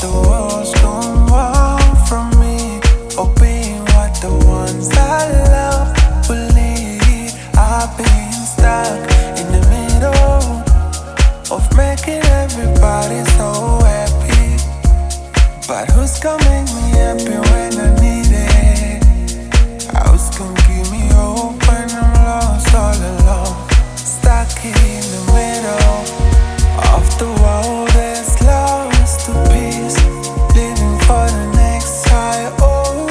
the world's gone wrong from me, or being what the ones I love will lead. I've been stuck in the middle of making everybody so happy, but who's gonna make me happy when I need it? Who's gonna give me hope when I'm lost all alone? Stuck in the middle of the world that's lost to peace, living for the next high. Oh,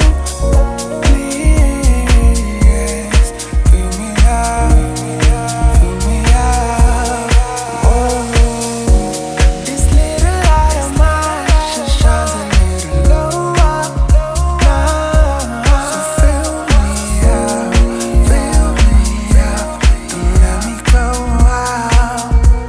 please fill me up, fill me up. Oh, this little light of mine just shines a little lower now. So fill me up, don't let me go out.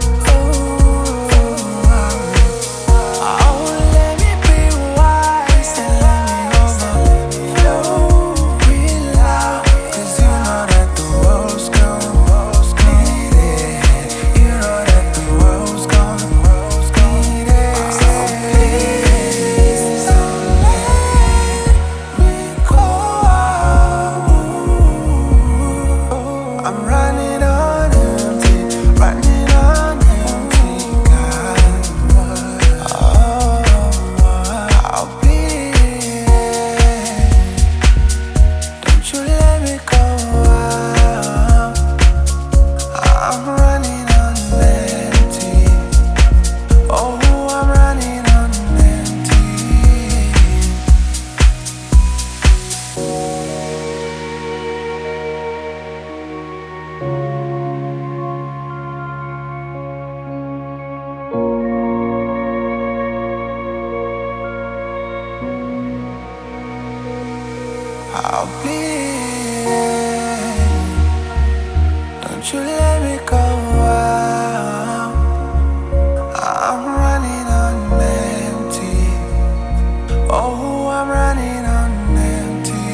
Oh, let me be wise and let me overflow with love. 'Cause you know that the world's gonna need it. You know that the world's gonna need it. So please don't let me go. I'm running on empty, running on empty, God. I'll bleed. Don't you let me go out. I'm running on empty. Oh, I'm running on empty. I'll bleed. Don't you let me go out. I'm running on empty. Oh, I'm running on empty.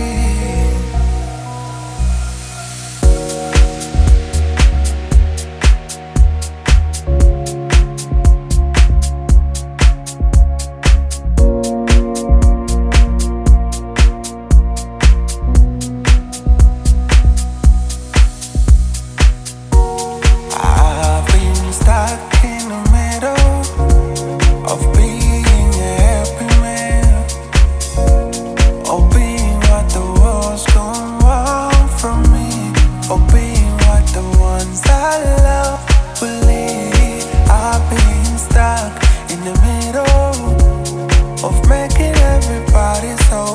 I've been stuck in the middle of being a happy man, or being what the world's gone wrong from me, or being what the ones I love will lead. I've been stuck in the middle of making everybody so